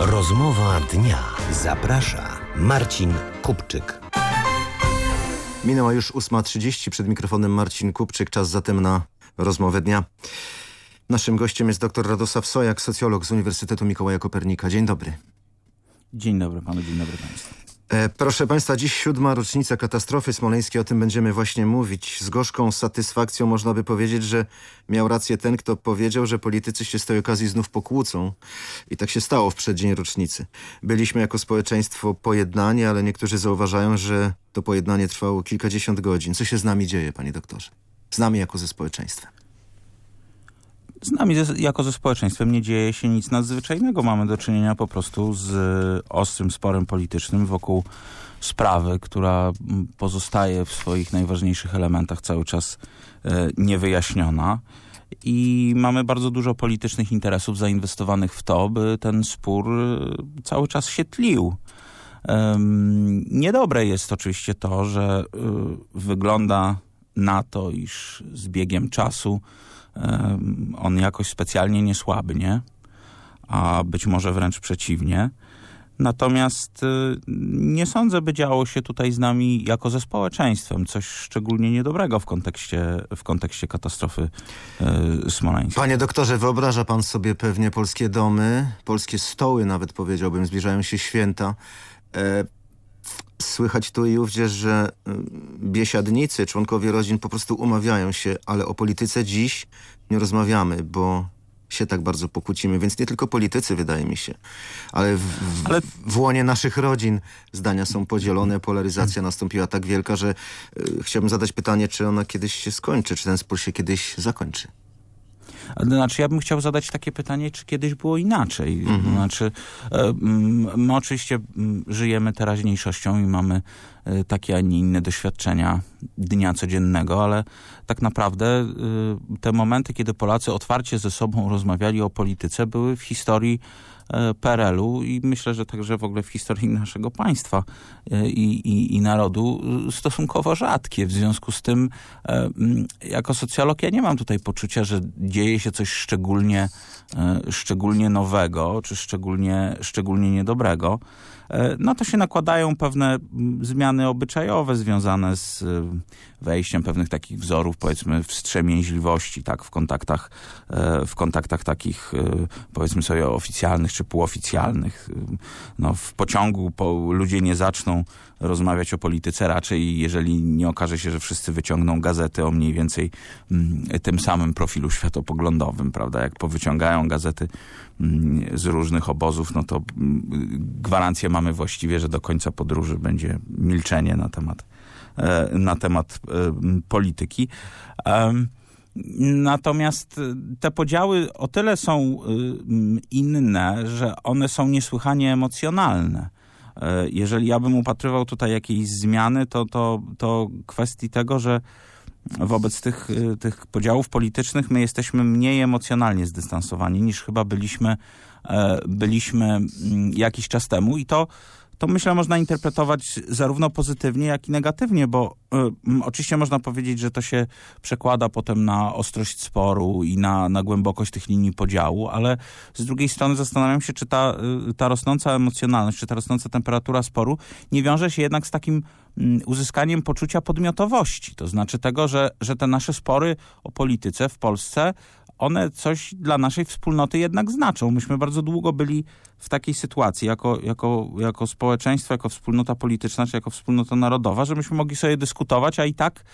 Rozmowa dnia. Zaprasza Marcin Kupczyk. Minęła już 8:30, przed mikrofonem Marcin Kupczyk. Czas zatem na rozmowę dnia. Naszym gościem jest dr Radosław Sojak, socjolog z Uniwersytetu Mikołaja Kopernika. Dzień dobry. Dzień dobry panu, dzień dobry państwu. Proszę państwa, dziś 7. rocznica katastrofy smoleńskiej. O tym będziemy właśnie mówić. Z gorzką satysfakcją można by powiedzieć, że miał rację ten, kto powiedział, że politycy się z tej okazji znów pokłócą. I tak się stało w przeddzień rocznicy. Byliśmy jako społeczeństwo pojednani, ale niektórzy zauważają, że to pojednanie trwało kilkadziesiąt godzin. Co się z nami dzieje, panie doktorze? Z nami jako ze społeczeństwem. Z nami jako ze społeczeństwem nie dzieje się nic nadzwyczajnego. Mamy do czynienia po prostu z ostrym sporem politycznym wokół sprawy, która pozostaje w swoich najważniejszych elementach cały czas niewyjaśniona. I mamy bardzo dużo politycznych interesów zainwestowanych w to, by ten spór cały czas się tlił. Niedobre jest oczywiście to, że wygląda na to, iż z biegiem czasu on jakoś specjalnie nie słabnie, a być może wręcz przeciwnie. Natomiast nie sądzę, by działo się tutaj z nami jako ze społeczeństwem coś szczególnie niedobrego w kontekście katastrofy smoleńskiej. Panie doktorze, wyobraża pan sobie pewnie polskie domy, polskie stoły nawet powiedziałbym, zbliżają się święta. Słychać tu i ówdzie, że biesiadnicy, członkowie rodzin po prostu umawiają się, ale o polityce dziś nie rozmawiamy, bo się tak bardzo pokłócimy. Więc nie tylko politycy, wydaje mi się, ale w łonie naszych rodzin zdania są podzielone. Polaryzacja nastąpiła tak wielka, że chciałbym zadać pytanie, czy ona kiedyś się skończy, czy ten spór się kiedyś zakończy. Znaczy, ja bym chciał zadać takie pytanie, czy kiedyś było inaczej. Znaczy, my oczywiście żyjemy teraźniejszością i mamy takie, a nie inne doświadczenia dnia codziennego, ale tak naprawdę te momenty, kiedy Polacy otwarcie ze sobą rozmawiali o polityce, były w historii PRL-u i myślę, że także w ogóle w historii naszego państwa i narodu stosunkowo rzadkie. W związku z tym jako socjolog ja nie mam tutaj poczucia, że dzieje się coś szczególnie nowego czy szczególnie niedobrego. Na to się nakładają pewne zmiany obyczajowe związane z wejściem pewnych takich wzorów, powiedzmy, wstrzemięźliwości, tak, w kontaktach takich, powiedzmy sobie, oficjalnych czy półoficjalnych. No, w pociągu ludzie nie zaczną rozmawiać o polityce raczej, jeżeli nie okaże się, że wszyscy wyciągną gazety o mniej więcej tym samym profilu światopoglądowym, prawda? Jak powyciągają gazety z różnych obozów, no to gwarancję mamy właściwie, że do końca podróży będzie milczenie na temat polityki. Natomiast te podziały o tyle są inne, że one są niesłychanie emocjonalne. Jeżeli ja bym upatrywał tutaj jakiejś zmiany, to kwestii tego, że wobec tych podziałów politycznych my jesteśmy mniej emocjonalnie zdystansowani niż chyba byliśmy jakiś czas temu i to myślę można interpretować zarówno pozytywnie, jak i negatywnie, bo oczywiście można powiedzieć, że to się przekłada potem na ostrość sporu i na głębokość tych linii podziału, ale z drugiej strony zastanawiam się, czy ta rosnąca emocjonalność, czy ta rosnąca temperatura sporu nie wiąże się jednak z takim uzyskaniem poczucia podmiotowości. To znaczy tego, że te nasze spory o polityce w Polsce, one coś dla naszej wspólnoty jednak znaczą. Myśmy bardzo długo byli w takiej sytuacji jako społeczeństwo, jako wspólnota polityczna, czy jako wspólnota narodowa, że myśmy mogli sobie dyskutować, a i tak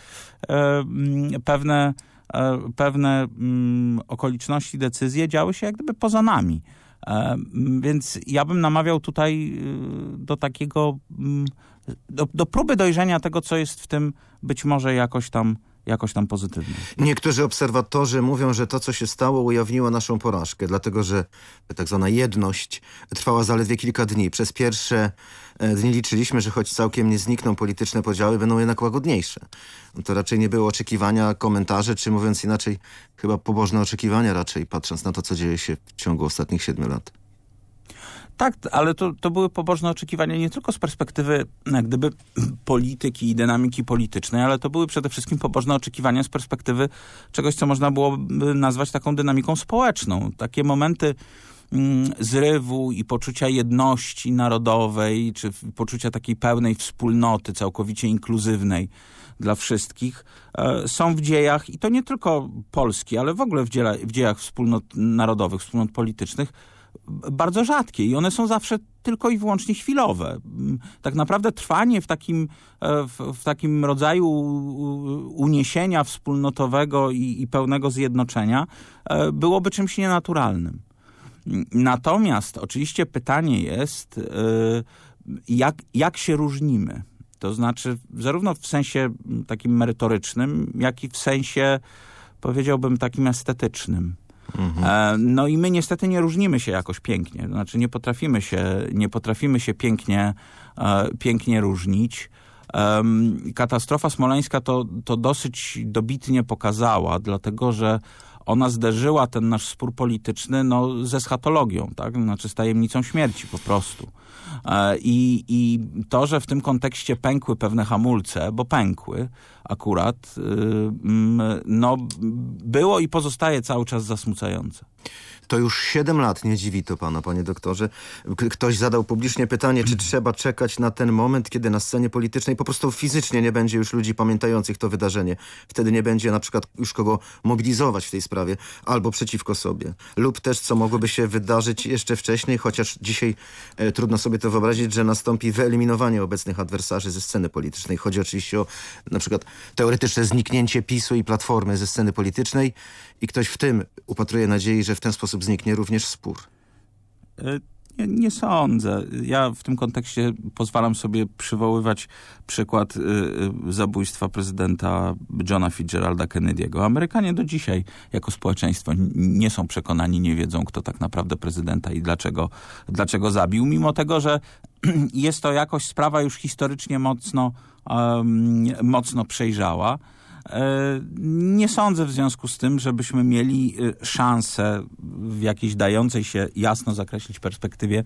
pewne okoliczności, decyzje działy się jak gdyby poza nami. Więc ja bym namawiał tutaj do takiego, do próby dojrzenia tego, co jest w tym być może jakoś tam pozytywnie. Niektórzy obserwatorzy mówią, że to, co się stało, ujawniło naszą porażkę, dlatego że tak zwana jedność trwała zaledwie kilka dni. Przez pierwsze dni liczyliśmy, że choć całkiem nie znikną polityczne podziały, będą jednak łagodniejsze. To raczej nie było oczekiwania, komentarze, czy mówiąc inaczej, chyba pobożne oczekiwania raczej, patrząc na to, co dzieje się w ciągu ostatnich 7 lat. Tak, ale to były pobożne oczekiwania nie tylko z perspektywy jak gdyby polityki i dynamiki politycznej, ale to były przede wszystkim pobożne oczekiwania z perspektywy czegoś, co można było nazwać taką dynamiką społeczną. Takie momenty zrywu i poczucia jedności narodowej, czy poczucia takiej pełnej wspólnoty, całkowicie inkluzywnej dla wszystkich, są w dziejach, i to nie tylko Polski, ale w ogóle w dziejach wspólnot narodowych, wspólnot politycznych, bardzo rzadkie i one są zawsze tylko i wyłącznie chwilowe. Tak naprawdę trwanie w takim rodzaju uniesienia wspólnotowego i pełnego zjednoczenia byłoby czymś nienaturalnym. Natomiast oczywiście pytanie jest, jak się różnimy. To znaczy zarówno w sensie takim merytorycznym, jak i w sensie, powiedziałbym, takim estetycznym. No i my niestety nie różnimy się jakoś pięknie. To znaczy nie potrafimy się pięknie różnić. Katastrofa smoleńska to dosyć dobitnie pokazała, dlatego że ona zderzyła ten nasz spór polityczny ze eschatologią, tak? Znaczy z tajemnicą śmierci po prostu. I to, że w tym kontekście pękły pewne hamulce, bo pękły akurat, było i pozostaje cały czas zasmucające. To już 7 lat, nie dziwi to pana, panie doktorze. Ktoś zadał publicznie pytanie, czy trzeba czekać na ten moment, kiedy na scenie politycznej po prostu fizycznie nie będzie już ludzi pamiętających to wydarzenie. Wtedy nie będzie na przykład już kogo mobilizować w tej sprawie albo przeciwko sobie. Lub też, co mogłoby się wydarzyć jeszcze wcześniej, chociaż dzisiaj trudno sobie to wyobrazić, że nastąpi wyeliminowanie obecnych adwersarzy ze sceny politycznej. Chodzi oczywiście o na przykład teoretyczne zniknięcie PiS-u i Platformy ze sceny politycznej i ktoś w tym upatruje nadziei, że w ten sposób zniknie również spór. Nie sądzę. Ja w tym kontekście pozwalam sobie przywoływać przykład zabójstwa prezydenta Johna Fitzgeralda Kennedy'ego. Amerykanie do dzisiaj jako społeczeństwo nie są przekonani, nie wiedzą, kto tak naprawdę prezydenta i dlaczego zabił, mimo tego, że jest to jakoś sprawa już historycznie mocno przejrzała. Nie sądzę w związku z tym, żebyśmy mieli szansę w jakiejś dającej się jasno zakreślić perspektywie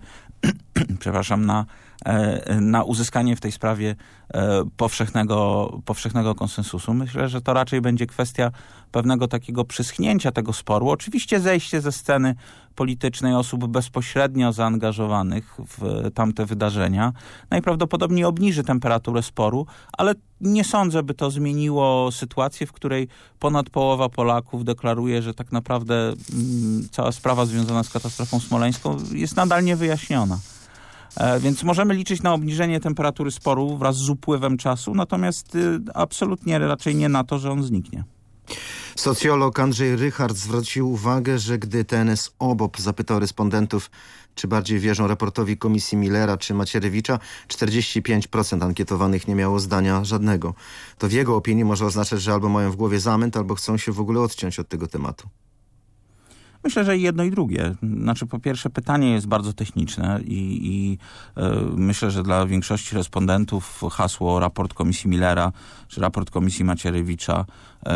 na uzyskanie w tej sprawie powszechnego konsensusu. Myślę, że to raczej będzie kwestia pewnego takiego przyschnięcia tego sporu. Oczywiście zejście ze sceny politycznej osób bezpośrednio zaangażowanych w tamte wydarzenia najprawdopodobniej obniży temperaturę sporu, ale nie sądzę, by to zmieniło sytuację, w której ponad połowa Polaków deklaruje, że tak naprawdę cała sprawa związana z katastrofą smoleńską jest nadal niewyjaśniona. Więc możemy liczyć na obniżenie temperatury sporu wraz z upływem czasu, natomiast absolutnie raczej nie na to, że on zniknie. Socjolog Andrzej Rychard zwrócił uwagę, że gdy TNS OBOP zapytał respondentów, czy bardziej wierzą raportowi Komisji Millera czy Macierewicza, 45% ankietowanych nie miało zdania żadnego. To w jego opinii może oznaczać, że albo mają w głowie zamęt, albo chcą się w ogóle odciąć od tego tematu. Myślę, że jedno i drugie. Znaczy, po pierwsze, pytanie jest bardzo techniczne i myślę, że dla większości respondentów hasło raport Komisji Millera czy raport Komisji Macierewicza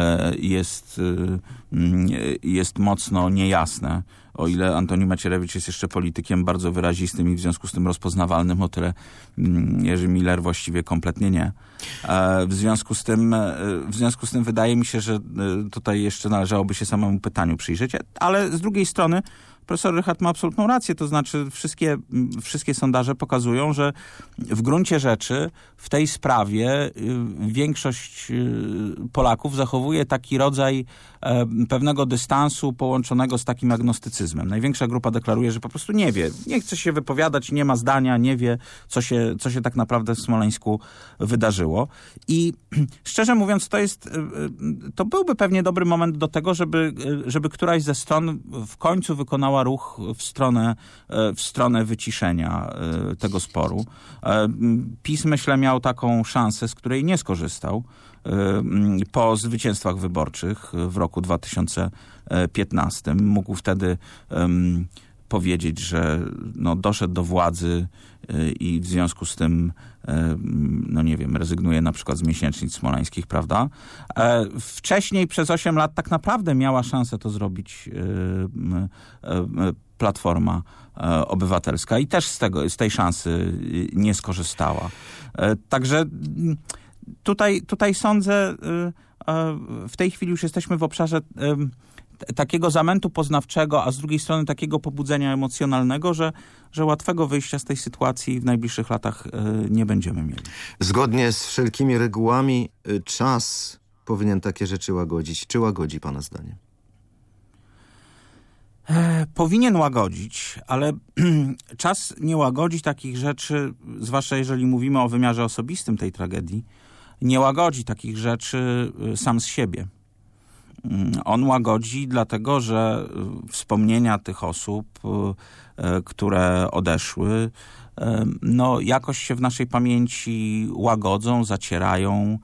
jest mocno niejasne. O ile Antoni Macierewicz jest jeszcze politykiem bardzo wyrazistym i w związku z tym rozpoznawalnym, o tyle Jerzy Miller właściwie kompletnie nie. W związku z tym wydaje mi się, że tutaj jeszcze należałoby się samemu pytaniu przyjrzeć, ale z drugiej strony profesor Rychard ma absolutną rację, to znaczy wszystkie sondaże pokazują, że w gruncie rzeczy w tej sprawie większość Polaków zachowuje taki rodzaj pewnego dystansu połączonego z takim agnostycyzmem. Największa grupa deklaruje, że po prostu nie wie, nie chce się wypowiadać, nie ma zdania, nie wie, co się tak naprawdę w Smoleńsku wydarzyło. I szczerze mówiąc, to byłby pewnie dobry moment do tego, żeby któraś ze stron w końcu wykonała ruch w stronę wyciszenia tego sporu. PiS, myślę, miał taką szansę, z której nie skorzystał po zwycięstwach wyborczych w roku 2015. Mógł wtedy powiedzieć, że doszedł do władzy i w związku z tym rezygnuje na przykład z miesięcznic smoleńskich, prawda? Wcześniej przez 8 lat tak naprawdę miała szansę to zrobić Platforma Obywatelska i też z tej szansy nie skorzystała. Także tutaj sądzę, w tej chwili już jesteśmy w obszarze takiego zamętu poznawczego, a z drugiej strony takiego pobudzenia emocjonalnego, że łatwego wyjścia z tej sytuacji w najbliższych latach nie będziemy mieli. Zgodnie z wszelkimi regułami czas powinien takie rzeczy łagodzić. Czy łagodzi pana zdaniem? Powinien łagodzić, ale czas nie łagodzi takich rzeczy, zwłaszcza jeżeli mówimy o wymiarze osobistym tej tragedii, nie łagodzi takich rzeczy sam z siebie. On łagodzi dlatego, że wspomnienia tych osób, które odeszły, no jakoś się w naszej pamięci łagodzą, zacierają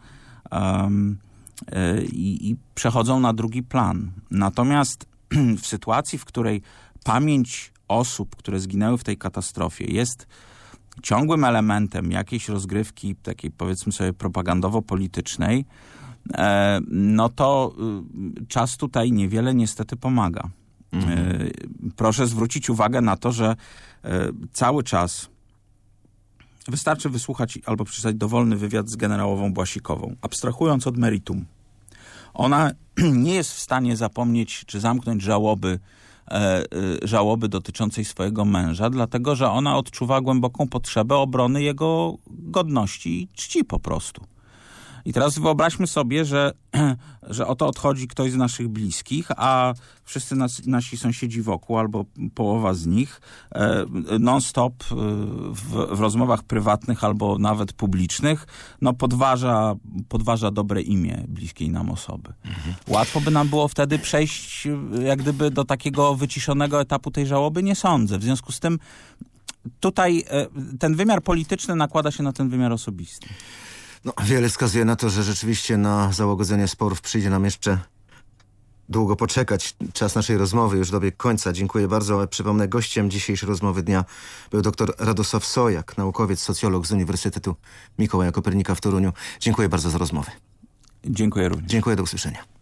i przechodzą na drugi plan. Natomiast w sytuacji, w której pamięć osób, które zginęły w tej katastrofie, jest ciągłym elementem jakiejś rozgrywki takiej, powiedzmy sobie, propagandowo-politycznej, no to czas tutaj niewiele niestety pomaga. Proszę zwrócić uwagę na to, że cały czas wystarczy wysłuchać albo przeczytać dowolny wywiad z generałową Błasikową, abstrahując od meritum. Ona nie jest w stanie zapomnieć czy zamknąć żałoby dotyczącej swojego męża, dlatego że ona odczuwa głęboką potrzebę obrony jego godności i czci po prostu. I teraz wyobraźmy sobie, że oto odchodzi ktoś z naszych bliskich, a wszyscy nasi sąsiedzi wokół, albo połowa z nich, non-stop w rozmowach prywatnych albo nawet publicznych, no podważa dobre imię bliskiej nam osoby. Łatwo by nam było wtedy przejść jak gdyby do takiego wyciszonego etapu tej żałoby? Nie sądzę. W związku z tym tutaj ten wymiar polityczny nakłada się na ten wymiar osobisty. No, wiele wskazuje na to, że rzeczywiście na załagodzenie sporów przyjdzie nam jeszcze długo poczekać. Czas naszej rozmowy już dobiegł końca. Dziękuję bardzo. Przypomnę, gościem dzisiejszej rozmowy dnia był dr Radosław Sojak, naukowiec, socjolog z Uniwersytetu Mikołaja Kopernika w Toruniu. Dziękuję bardzo za rozmowę. Dziękuję również. Dziękuję, do usłyszenia.